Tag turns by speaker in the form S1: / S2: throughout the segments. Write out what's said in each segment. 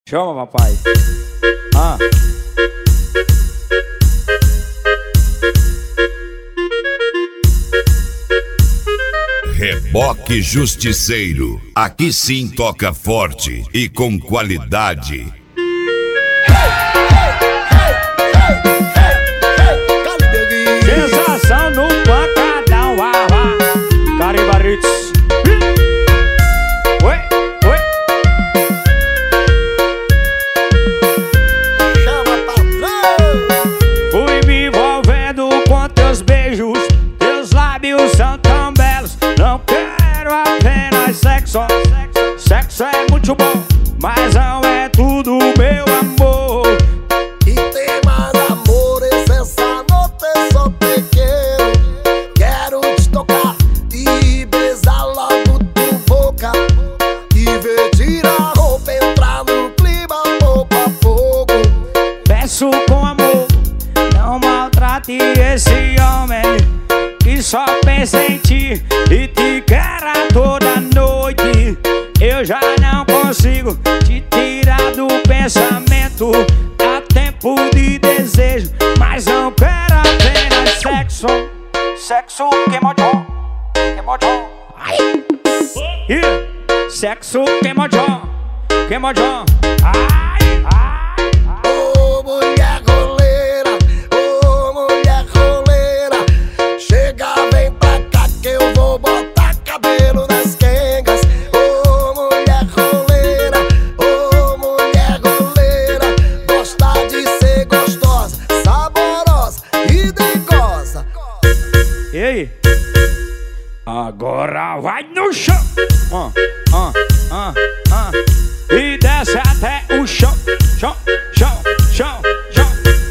S1: Chama, papai. Ah.
S2: Reboque Justiceiro. Aqui sim toca forte e com qualidade.
S1: Sensação no pancadão, Caribarites. Oi, oi.
S3: Chama, patrão.
S1: Fui me envolvendo com teus beijos, teus lábios são tão belos. Não quero apenas sexo. Sexo é muito bom, mas não é tudo, meu amor.
S3: E tem mais amores essa noite, só te quero. Quero te tocar e besar logo tua boca. E ver tirar a roupa, entrar no clima pouco a pouco.
S1: Peço com amor, não maltrate esse homem que só pensa em ti e te quer a toda noite. Eu já não consigo te tirar do pensamento. Há tempo de desejo, mas não quero apenas sexo. Sexo queimodão, queimodão. Sexo queimodão, queimodão. Ai, ai, ai.
S3: Ô mulher roleira, ô mulher roleira, chega, vem pra cá que eu vou botar cabelo nas quengas. Ô mulher roleira, gosta de ser gostosa, saborosa e dengosa.
S1: Ei, agora vai no chão. E desce até o chão, chão, chão, chão, chão.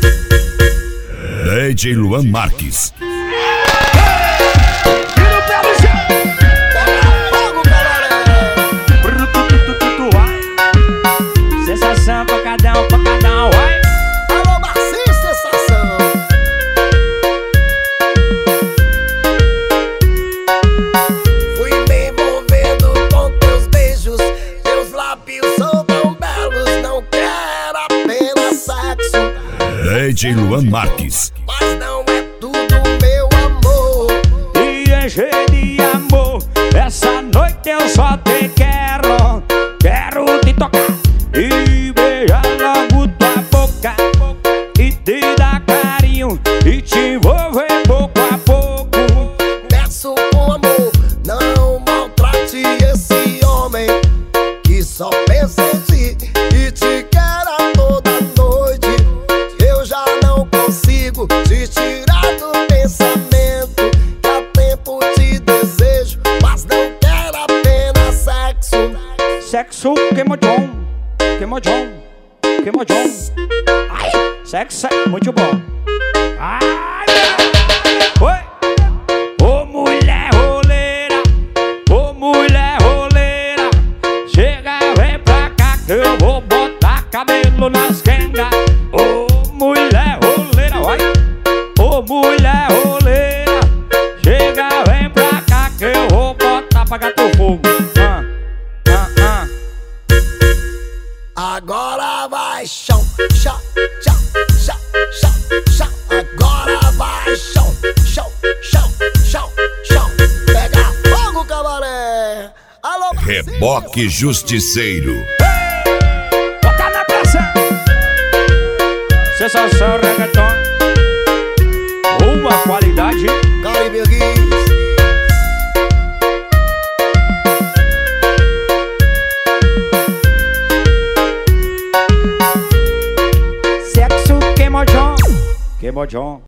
S2: DJ Luan Marques.
S1: E no pé do chão.
S3: Pega fogo, galera.
S1: Sensação, pancadão, vai.
S3: Alô, Marcinho, sensação. Fui me envolvendo com teus beijos, teus lábios são tão belos. Não quero apenas sexo,
S2: DJ Luan Marques.
S3: mas não é tudo, meu amor.
S1: E encher de amor, essa noite eu só te quero. Quero te tocar e beijar logo tua boca, e te dar carinho e te envolver pouco a pouco.
S3: Peço com amor, não maltrate esse homem que só pensa em ti e te quer a toda noite. Eu já não consigo te tirar do pensamento. Há tempo te desejo, mas não quero apenas sexo.
S1: Sexo queimodão, queimodão, queimodão. Ai, sexo é muito bom. Ai, oi. Ô mulher roleira, ô mulher roleira, chega, vem pra cá que eu vou botar cabelo nas quengas. Ô mulher roleira, vai. Ô mulher roleira, chega, vem pra cá que eu vou botar apagar teu fogo.
S3: Agora vai chão, chão, chão, chão, chão, chão. Agora vai chão, chão, chão, chão, chão. Pega fogo, cabaré. Alô, Marcinho.
S2: Reboque Justiceiro.
S1: Bota na pressão. Sensação reggaeton, uma qualidade.
S3: Caribeguis.
S1: Sexo queimodão, queimodão.